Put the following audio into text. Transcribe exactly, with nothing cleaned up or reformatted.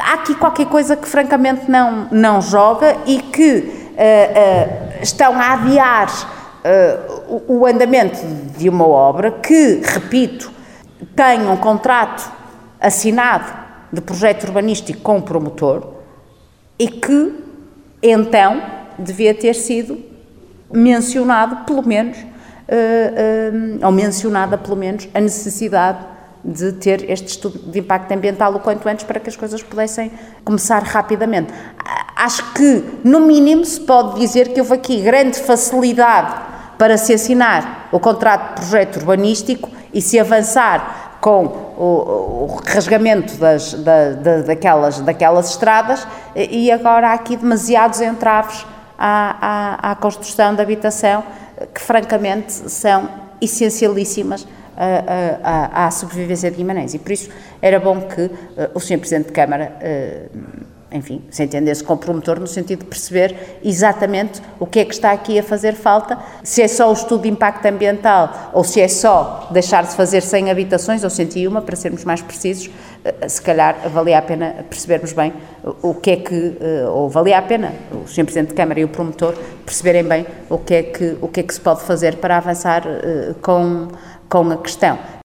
há aqui qualquer coisa que francamente não, não joga e que uh, uh, estão a adiar uh, o, o andamento de uma obra que, repito, tem um contrato assinado de projeto urbanístico com o promotor e que, então, devia ter sido mencionado, pelo menos, uh, uh, ou mencionada, pelo menos, a necessidade de ter este estudo de impacto ambiental o quanto antes para que as coisas pudessem começar rapidamente. Acho que, no mínimo, se pode dizer que houve aqui grande facilidade para se assinar o contrato de projeto urbanístico e se avançar com o, o rasgamento das, da, da, daquelas, daquelas estradas, e agora há aqui demasiados entraves à, à, à construção de habitação que, francamente, são essencialíssimas À, à, à sobrevivência de Guimarães, e por isso era bom que uh, o senhor Presidente de Câmara, uh, enfim, se entendesse como promotor no sentido de perceber exatamente o que é que está aqui a fazer falta, se é só o estudo de impacto ambiental ou se é só deixar de fazer cem habitações ou cento e uma, para sermos mais precisos. Uh, se calhar valia a pena percebermos bem o, o que é que, uh, ou valia a pena o senhor Presidente de Câmara e o promotor perceberem bem o que é que, o que é que se pode fazer para avançar uh, com com a questão.